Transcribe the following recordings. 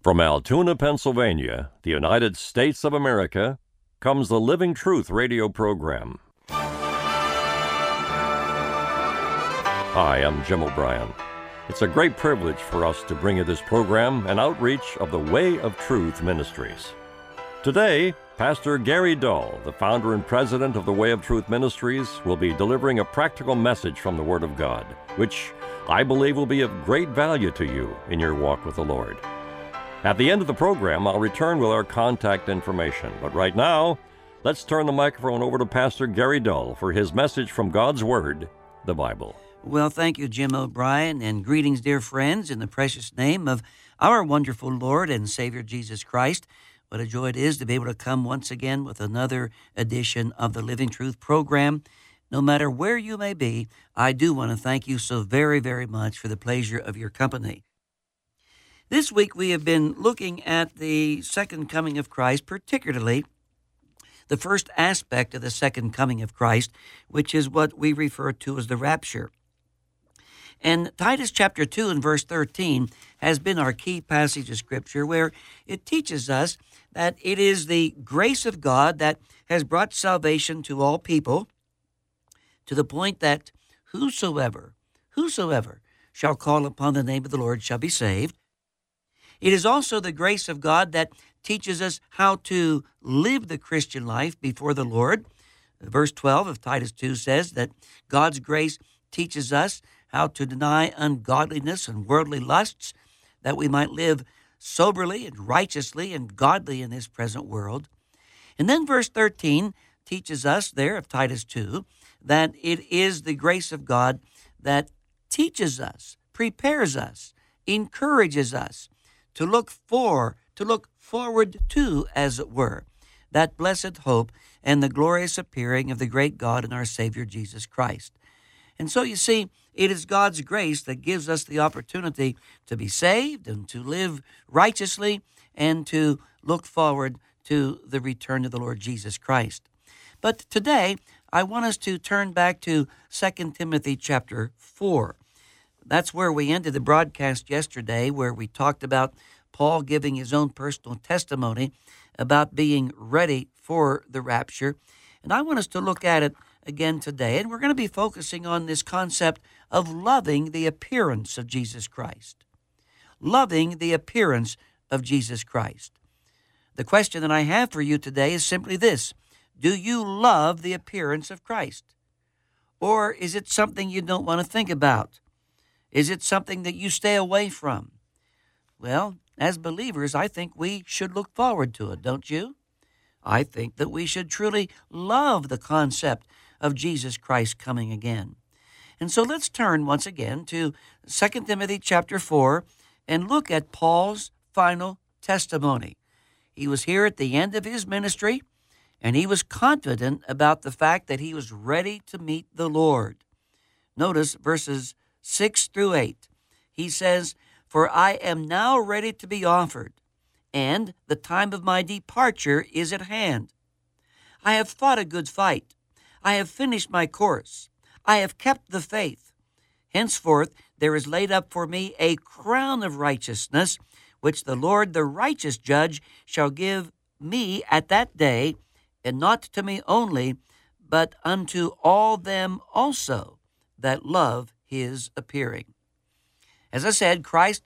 From Altoona, Pennsylvania, the United States of America, comes the Living Truth radio program. Hi, I'm Jim O'Brien. It's a great privilege for us to bring you this program, an outreach of the Way of Truth Ministries. Today, Pastor Gary Dull, the founder and president of the Way of Truth Ministries, will be delivering a practical message from the Word of God, which I believe will be of great value to you in your walk with the Lord. At the end of the program, I'll return with our contact information. But right now, let's turn the microphone over to Pastor Gary Dull for his message from God's Word, the Bible. Well, thank you, Jim O'Brien, and greetings, dear friends, in the precious name of our wonderful Lord and Savior Jesus Christ. What a joy it is to be able to come once again with another edition of the Living Truth program. No matter where you may be, I do want to thank you so very, very much for the pleasure of your company. This week we have been looking at the second coming of Christ, particularly the first aspect of the second coming of Christ, which is what we refer to as the rapture. And Titus chapter 2 and verse 13 has been our key passage of Scripture, where it teaches us that it is the grace of God that has brought salvation to all people, to the point that whosoever shall call upon the name of the Lord shall be saved. It is also the grace of God that teaches us how to live the Christian life before the Lord. Verse 12 of Titus 2 says that God's grace teaches us how to deny ungodliness and worldly lusts, that we might live soberly and righteously and godly in this present world. And then verse 13 teaches us there of Titus 2 that it is the grace of God that teaches us, prepares us, encourages us to look forward to, as it were, that blessed hope and the glorious appearing of the great God and our Savior Jesus Christ. And so you see, it is God's grace that gives us the opportunity to be saved and to live righteously and to look forward to the return of the Lord Jesus Christ. But today, I want us to turn back to 2 Timothy chapter 4. That's where we ended the broadcast yesterday, where we talked about Paul giving his own personal testimony about being ready for the rapture. And I want us to look at it again today. And we're going to be focusing on this concept of loving the appearance of Jesus Christ. Loving the appearance of Jesus Christ. The question that I have for you today is simply this: do you love the appearance of Christ? Or is it something you don't want to think about? Is it something that you stay away from? Well, as believers, I think we should look forward to it, don't you? I think that we should truly love the concept of Jesus Christ coming again. And so let's turn once again to 2 Timothy chapter 4 and look at Paul's final testimony. He was here at the end of his ministry, and he was confident about the fact that he was ready to meet the Lord. Notice verses 6 through 8. He says, "For I am now ready to be offered, and the time of my departure is at hand. I have fought a good fight. I have finished my course. I have kept the faith. Henceforth there is laid up for me a crown of righteousness, which the Lord, the righteous judge, shall give me at that day, and not to me only, but unto all them also that love his appearing." As I said,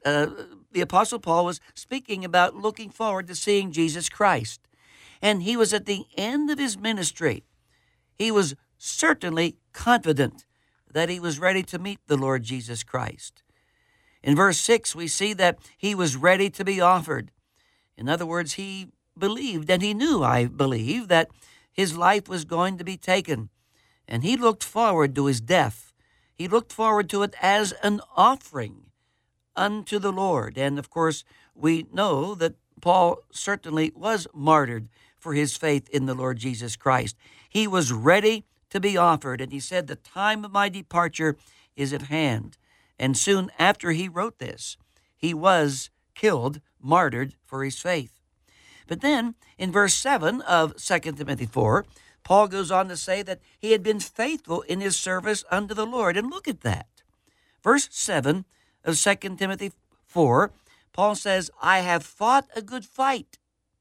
the Apostle Paul was speaking about looking forward to seeing Jesus Christ. And he was at the end of his ministry. He was certainly confident that he was ready to meet the Lord Jesus Christ. In verse 6, we see that he was ready to be offered. In other words, he believed, and he knew, I believe, that his life was going to be taken. And he looked forward to his death. He looked forward to it as an offering unto the Lord. And of course, we know that Paul certainly was martyred for his faith in the Lord Jesus Christ. He was ready to be offered, and he said, "The time of my departure is at hand." And soon after he wrote this, he was killed, martyred for his faith. But then, in verse 7 of 2 Timothy 4, Paul goes on to say that he had been faithful in his service unto the Lord. And look at that. Verse 7 of 2 Timothy 4, Paul says, I have fought a good fight.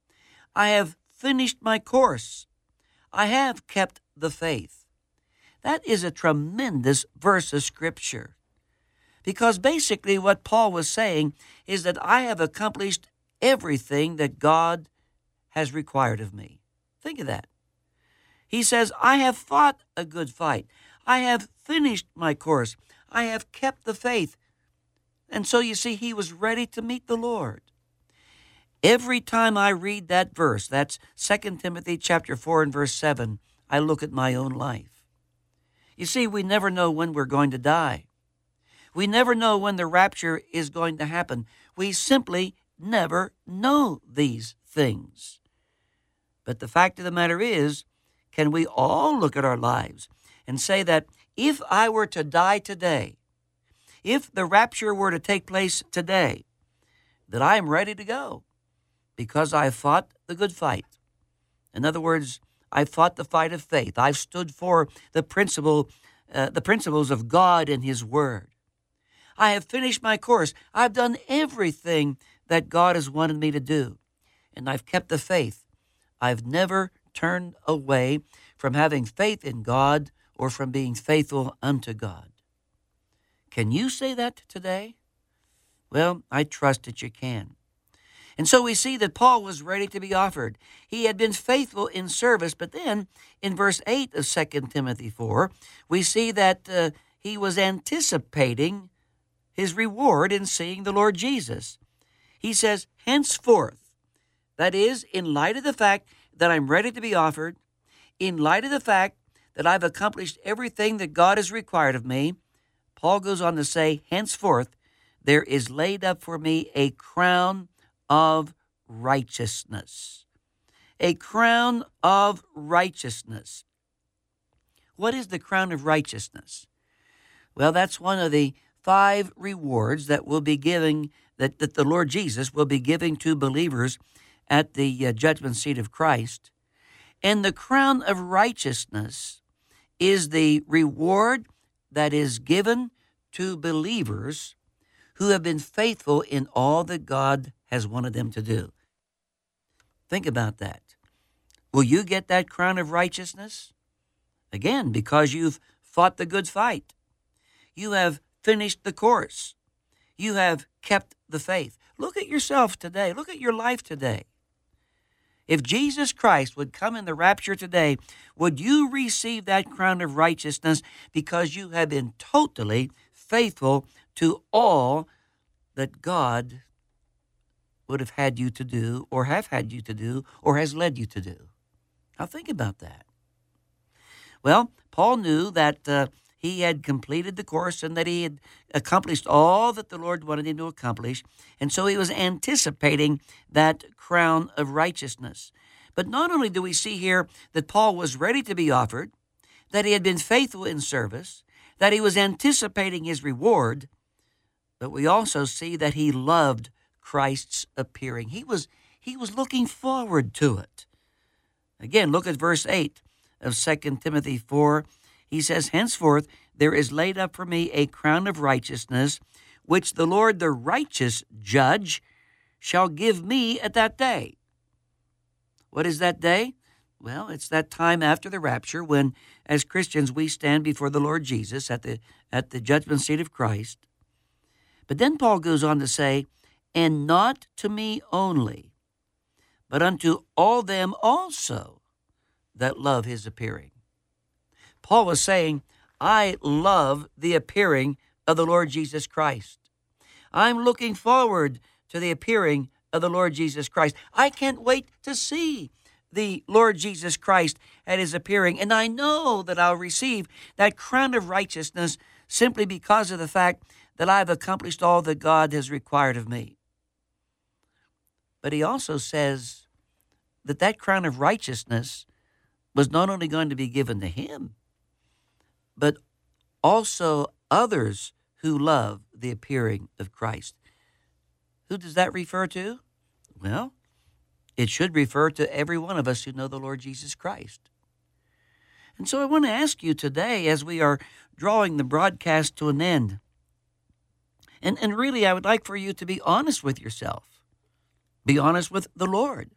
I have finished my course. I have kept the faith. That is a tremendous verse of Scripture. Because basically what Paul was saying is that I have accomplished everything that God has required of me. Think of that. He says, I have fought a good fight. I have finished my course. I have kept the faith. And so you see, he was ready to meet the Lord. Every time I read that verse, that's 2 Timothy chapter 4 and verse 7, I look at my own life. You see, we never know when we're going to die. We never know when the rapture is going to happen. We simply never know these things. But the fact of the matter is, can we all look at our lives and say that if I were to die today, if the rapture were to take place today, that I am ready to go because I fought the good fight. In other words, I fought the fight of faith. I've stood for the principles of God and His Word. I have finished my course. I've done everything that God has wanted me to do, and I've kept the faith. I've never turned away from having faith in God or from being faithful unto God. Can you say that today? Well, I trust that you can. And so we see that Paul was ready to be offered. He had been faithful in service, but then in verse 8 of 2 Timothy 4, we see that he was anticipating his reward in seeing the Lord Jesus. He says, henceforth, that is, in light of the fact that I'm ready to be offered, in light of the fact that I've accomplished everything that God has required of me, Paul goes on to say, henceforth, there is laid up for me a crown of righteousness. A crown of righteousness. What is the crown of righteousness? Well, that's one of the 5 rewards that will be giving, that the Lord Jesus will be giving to believers at the judgment seat of Christ. And the crown of righteousness is the reward that is given to believers who have been faithful in all that God has wanted them to do. Think about that. Will you get that crown of righteousness? Again, because you've fought the good fight. You have finished the course. You have kept the faith. Look at yourself today. Look at your life today. If Jesus Christ would come in the rapture today, would you receive that crown of righteousness because you have been totally faithful to all that God would have had you to do, or have had you to do, or has led you to do? Now think about that. Well, Paul knew that he had completed the course and that he had accomplished all that the Lord wanted him to accomplish, and so he was anticipating that crown of righteousness. But not only do we see here that Paul was ready to be offered, that he had been faithful in service, that he was anticipating his reward, but we also see that he loved Christ's appearing. He was looking forward to it. Again, look at verse 8 of 2 Timothy 4. He says, henceforth there is laid up for me a crown of righteousness, which the Lord, the righteous judge, shall give me at that day. What is that day? Well, it's that time after the rapture when, as Christians, we stand before the Lord Jesus at the judgment seat of Christ. But then Paul goes on to say, and not to me only, but unto all them also that love his appearing. Paul was saying, I love the appearing of the Lord Jesus Christ. I'm looking forward to the appearing of the Lord Jesus Christ. I can't wait to see the Lord Jesus Christ at his appearing, and I know that I'll receive that crown of righteousness simply because of the fact that I've accomplished all that God has required of me. But he also says that that crown of righteousness was not only going to be given to him, but also others who love the appearing of Christ. Who does that refer to? Well, it should refer to every one of us who know the Lord Jesus Christ. And so I want to ask you today, as we are drawing the broadcast to an end, And really, I would like for you to be honest with yourself. Be honest with the Lord.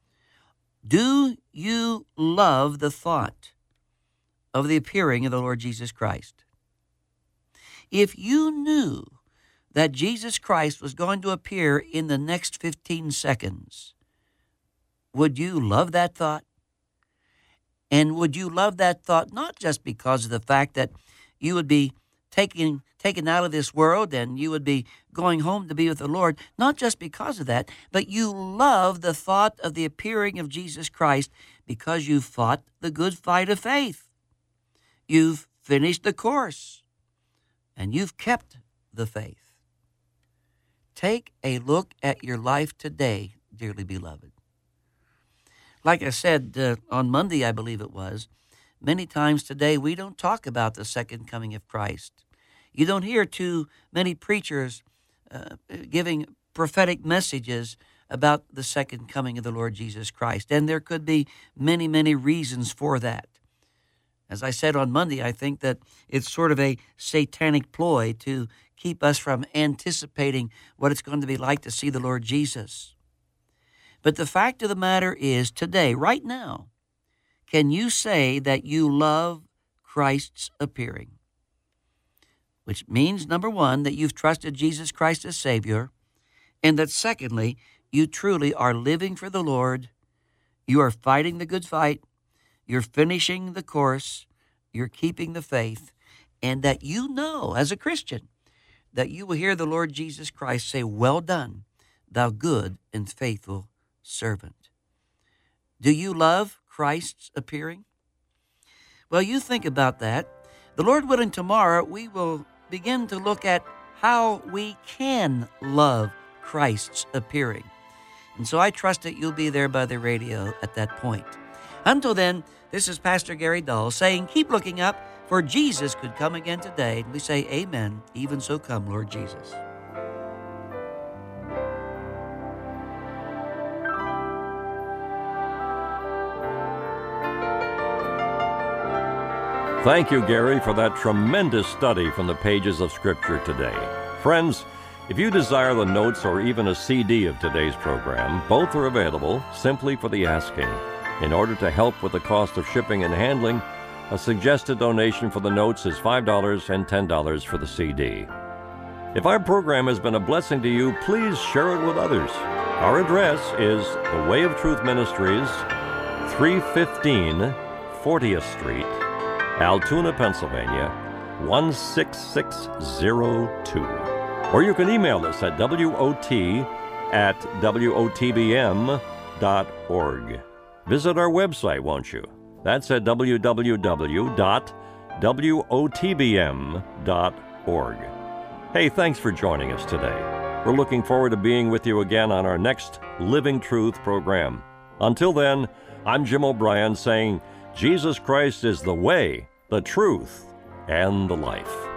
Do you love the thought of the appearing of the Lord Jesus Christ? If you knew that Jesus Christ was going to appear in the next 15 seconds, would you love that thought? And would you love that thought not just because of the fact that you would be taken out of this world and you would be going home to be with the Lord, not just because of that, but you love the thought of the appearing of Jesus Christ because you fought the good fight of faith. You've finished the course, and you've kept the faith. Take a look at your life today, dearly beloved. Like I said on Monday, I believe it was, many times today we don't talk about the second coming of Christ. You don't hear too many preachers giving prophetic messages about the second coming of the Lord Jesus Christ, and there could be many, many reasons for that. As I said on Monday, I think that it's sort of a satanic ploy to keep us from anticipating what it's going to be like to see the Lord Jesus. But the fact of the matter is, today, right now, can you say that you love Christ's appearing? Which means, number one, that you've trusted Jesus Christ as Savior, and that secondly, you truly are living for the Lord, you are fighting the good fight, you're finishing the course, you're keeping the faith, and that you know, as a Christian, that you will hear the Lord Jesus Christ say, "Well done, thou good and faithful servant." Do you love Christ's appearing? Well, you think about that. The Lord willing, tomorrow we will begin to look at how we can love Christ's appearing. And so I trust that you'll be there by the radio at that point. Until then, this is Pastor Gary Dahl saying, keep looking up, for Jesus could come again today. And we say, amen. Even so come, Lord Jesus. Thank you, Gary, for that tremendous study from the pages of Scripture today. Friends, if you desire the notes or even a CD of today's program, both are available simply for the asking. In order to help with the cost of shipping and handling, a suggested donation for the notes is $5 and $10 for the CD. If our program has been a blessing to you, please share it with others. Our address is The Way of Truth Ministries, 315 40th Street, Altoona, Pennsylvania, 16602. Or you can email us at wot@wotbm.org. Visit our website, won't you? That's at www.wotbm.org. Hey, thanks for joining us today. We're looking forward to being with you again on our next Living Truth program. Until then, I'm Jim O'Brien saying, Jesus Christ is the way, the truth, and the life.